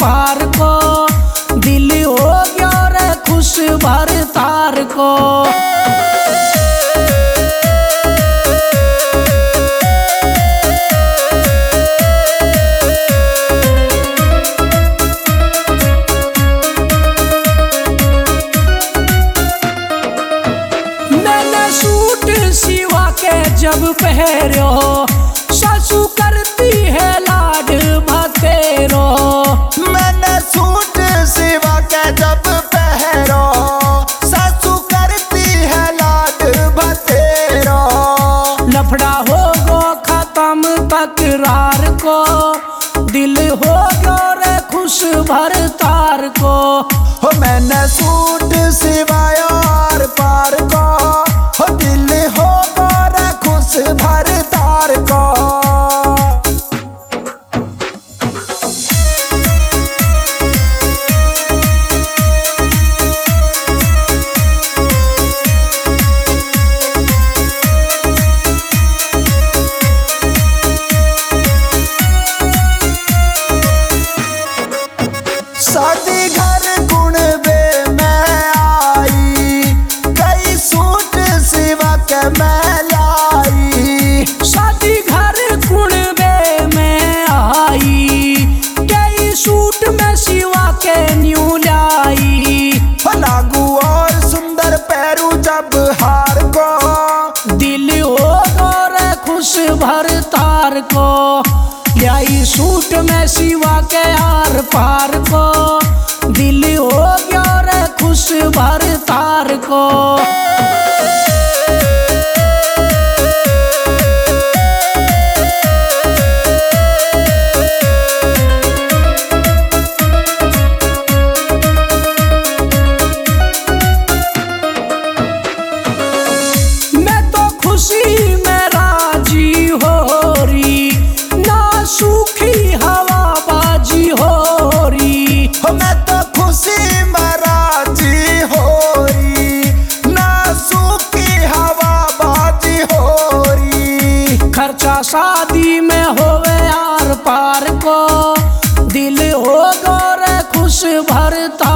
पार को, दिल हो गया रे खुश भर तार को। मैंने सूट सिवा के जब पहरो, सासू करती है लाड भतेरो। मैंने सूट सिवा के जब पहरो, सासू करती है लाड भतेरो। लफड़ा हो गो खत्म तकरार को, दिल हो गयो रे खुश भर तार को। हो मैंने सूट सिवाया आर पार को, हो दिल हो गो रे खुश भर तार को। शादी घर गुणबे में आई, कई सूट सिवा के मैं लाई। शादी घर कुणबे में आई, कई सूट में सिवा के न्यू लाई। लागू और सुंदर पैरू जब हार को, दिल हो गो रे खुश भर तार को। लाई सूट में सिवा के आर पार को, दिल हो गया रे खुश भर तार को। मैं तो खुशी में राजी हो रही, ना सूखी हवा बाजी हो रही। हो मैं तो खुशी में राजी हो रही, ना सूखी हवा बाजी हो रही। खर्चा शादी में होवे आर पार को, दिल हो गो रे खुश भर तार